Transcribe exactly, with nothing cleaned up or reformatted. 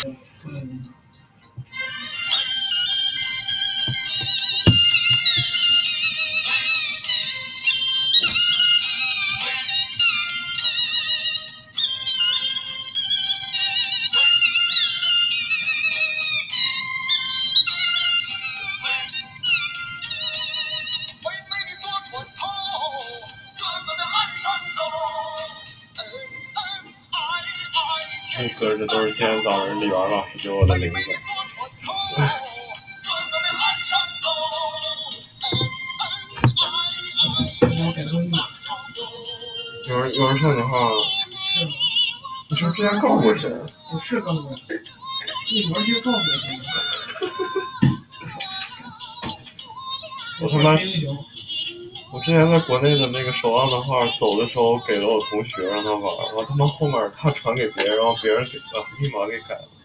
嗯。 那歌这都是今天早上李媛老师给我的灵感。有人有人说你话了？ 是吗？ 你是不是之前告过谁？ 我是告过，你玩就告过谁？ 我他妈！我之前在国内的那个手上的画，走的时候给了我同学让他玩，然后他妈后面他传给别人，然后别人给把密码给改了。